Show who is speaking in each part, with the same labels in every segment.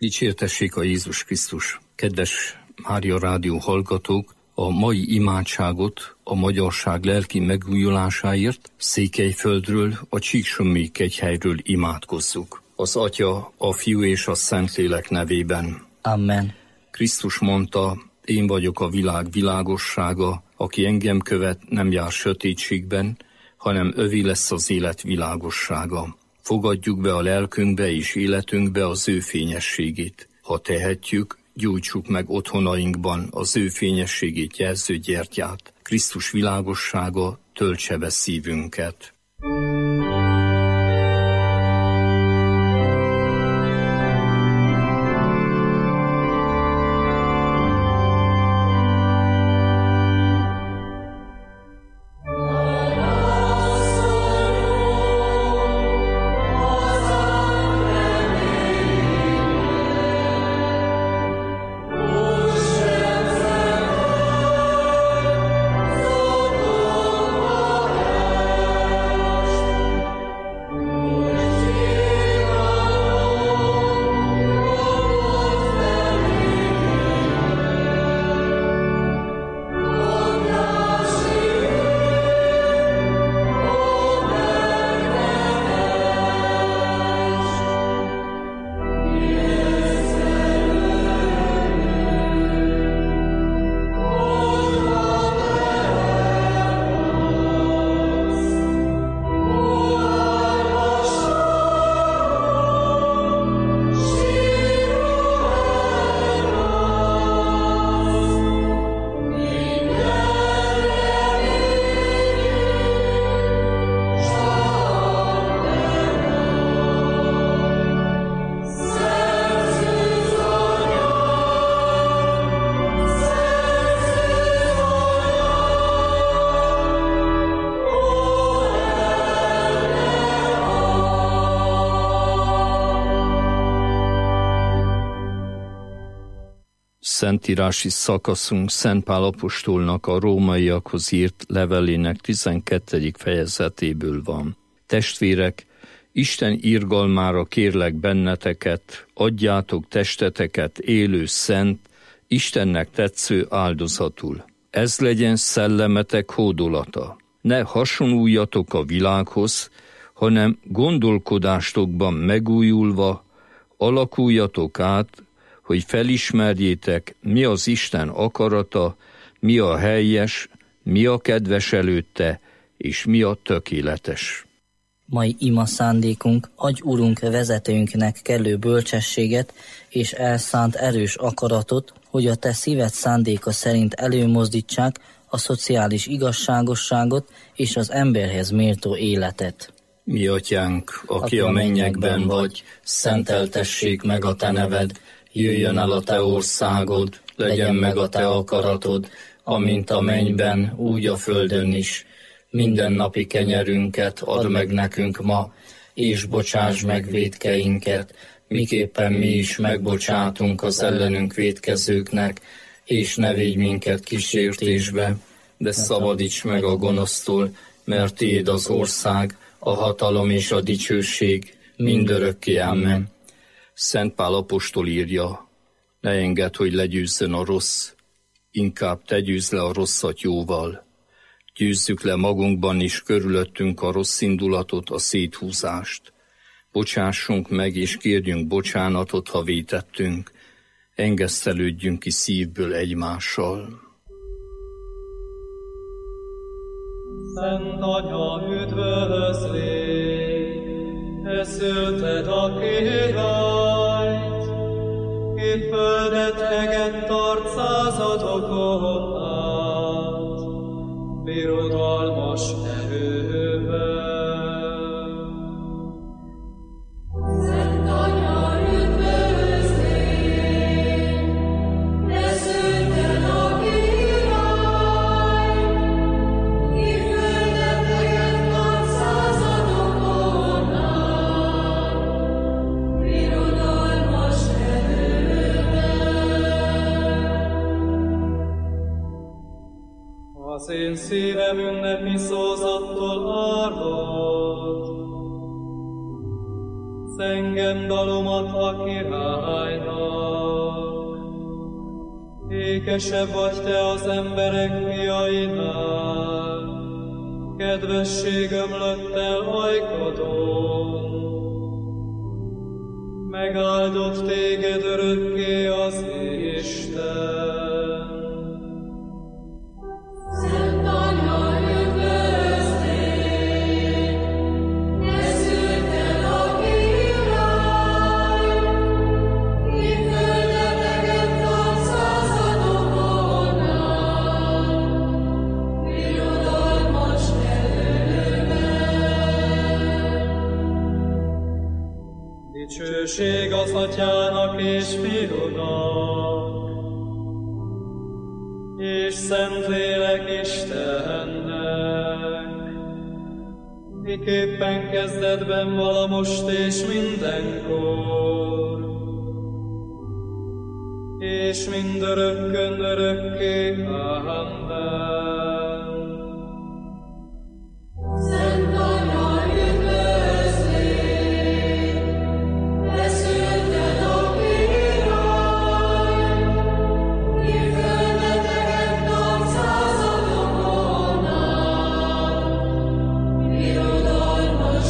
Speaker 1: Dicsértessék a Jézus Krisztus! Kedves Mária Rádió hallgatók, a mai imádságot a magyarság lelki megújulásáért Székelyföldről, a Csíksommi kegyhelyről imádkozzuk. Az Atya, a Fiú és a Szentlélek nevében.
Speaker 2: Amen.
Speaker 1: Krisztus mondta, én vagyok a világ világossága, aki engem követ, nem jár sötétségben, hanem övé lesz az élet világossága. Fogadjuk be a lelkünkbe és életünkbe az ő fényességét. Ha tehetjük, gyújtsuk meg otthonainkban az ő fényességét jelző gyertyát. Krisztus világossága töltse be szívünket. Szentírási szakaszunk Szent Pál apostolnak a rómaiakhoz írt levelének 12. fejezetéből van. Testvérek, Isten irgalmára kérlek benneteket, adjátok testeteket élő, szent, Istennek tetsző áldozatul. Ez legyen szellemetek hódolata. Ne hasonuljatok a világhoz, hanem gondolkodástokban megújulva alakuljatok át, hogy felismerjétek, mi az Isten akarata, mi a helyes, mi a kedves előtte, és mi a tökéletes.
Speaker 2: Mai ima szándékunk, adj Urunk vezetőnknek kellő bölcsességet és elszánt erős akaratot, hogy a te szíved szándéka szerint előmozdítsák a szociális igazságosságot és az emberhez méltó életet.
Speaker 1: Mi atyánk, aki a mennyekben vagy, szenteltessék meg a te neved, jöjjön el a te országod, legyen meg a te akaratod, amint a mennyben, úgy a földön is. Mindennapi kenyerünket add meg nekünk ma, és bocsáss meg vétkeinket, miképpen mi is megbocsátunk az ellenünk vétkezőknek, és ne védj minket kísértésbe, de szabadíts meg a gonosztól, mert tiéd az ország, a hatalom és a dicsőség mindörökké. Amen. Szent Pál apostol írja, ne engedd, hogy legyőzzön a rossz, inkább te győzz le a rosszat jóval. Győzzük le magunkban is körülöttünk a rossz indulatot, a széthúzást. Bocsássunk meg és kérjünk bocsánatot, ha vétettünk. Engesztelődjünk ki szívből egymással.
Speaker 3: Szent Anya, üdvözlégy, te szülted a királyt, itt földet egett tart századokon át, birodalmas erővel.
Speaker 4: Szent Anya, üdvözlégy, te szülted a királyt, itt földet egett tart századokon át, birodalmas erővel.
Speaker 3: Az én szívem ünnepi szózattól árvad, zengem dalomat a királynak. Ékesebb vagy te az emberek fiainál, kedvesség ömlött el ajkadon. Megáldott téged örökké az Isten.
Speaker 4: Szent Anya, üdvözlégy, te szülted a király, ki földeteket tart századokon át, birodalmas
Speaker 3: Dicsőség az Atyának és Fiúnak, és Szentlélek Istennek, miképpen kezdetben vala most és mindenkor, és mindörökkön örökké. Amen.
Speaker 4: Szent Anya, üdvözlégy, te szülted a király, ki földeteket tart századokon át, birodalmas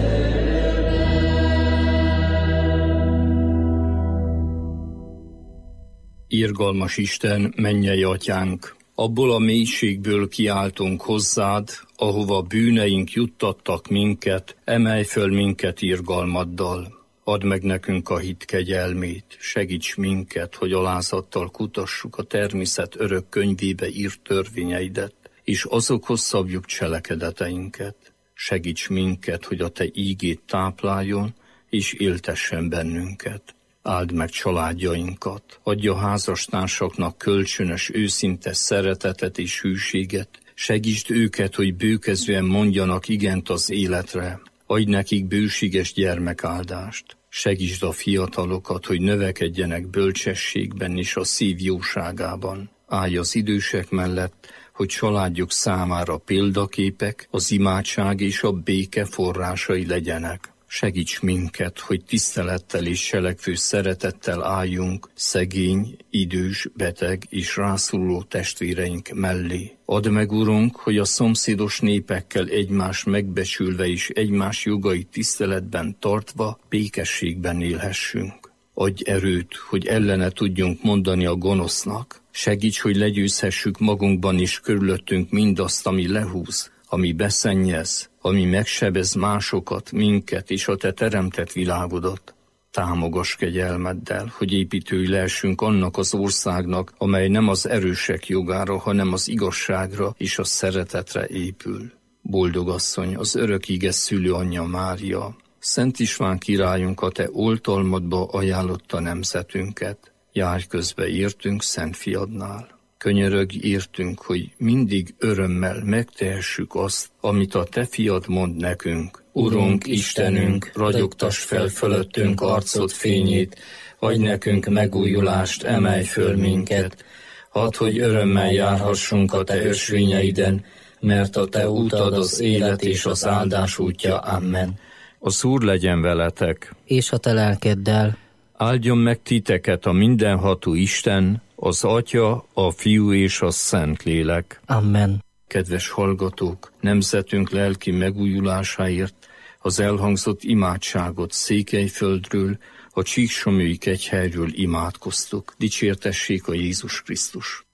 Speaker 1: Irgalmas Isten, mennyei Atyánk, abból a mélységből kiáltunk hozzád, ahova bűneink juttattak minket, emelj föl minket irgalmaddal. Add meg nekünk a hit kegyelmét, segíts minket, hogy alázattal kutassuk a természet örök könyvébe írt törvényeidet, és azokhoz szabjuk cselekedeteinket. Segíts minket, hogy a te ígét tápláljon, és éltessen bennünket. Áld meg családjainkat, adj a házastársaknak kölcsönös, őszinte szeretetet és hűséget, segítsd őket, hogy bőkezően mondjanak igent az életre, adj nekik bőséges gyermekáldást, segítsd a fiatalokat, hogy növekedjenek bölcsességben és a szív jóságában. Állj az idősek mellett, hogy családjuk számára példaképek, az imádság és a béke forrásai legyenek. Segíts minket, hogy tisztelettel és selekvő szeretettel álljunk szegény, idős, beteg és rászoruló testvéreink mellé. Add meg, Urunk, hogy a szomszédos népekkel egymást megbecsülve és egymás jogait tiszteletben tartva békességben élhessünk. Adj erőt, hogy ellene tudjunk mondani a gonosznak. Segíts, hogy legyőzhessük magunkban és körülöttünk mindazt, ami lehúz, ami beszennyez, ami megsebez másokat, minket és a te teremtett világodat. Támogass kegyelmeddel, hogy építői lehessünk annak az országnak, amely nem az erősek jogára, hanem az igazságra és a szeretetre épül. Boldog asszony, az örök íge szülőanyja Mária, Szent István királyunk, a te oltalmadba ajánlotta nemzetünket. Járj közbe értünk Szent Fiadnál. Könyörögj értünk, hogy mindig örömmel megtehessük azt, amit a te fiad mond nekünk.
Speaker 2: Urunk, Istenünk, ragyogtass fel fölöttünk arcod fényét, adj nekünk megújulást, emelj föl minket. Hadd, hogy örömmel járhassunk a te ösvényeiden, mert a te útad az élet és az áldás útja. Amen.
Speaker 1: Az Úr legyen veletek,
Speaker 2: És a te lelkeddel.
Speaker 1: áldjon meg titeket a mindenható Isten, az Atya, a Fiú és a Szentlélek.
Speaker 2: Amen.
Speaker 1: Kedves hallgatók, nemzetünk lelki megújulásáért az elhangzott imádságot Székelyföldről, a Csíksomlyói kegyhelyről imádkoztuk. Dicsértessék a Jézus Krisztus!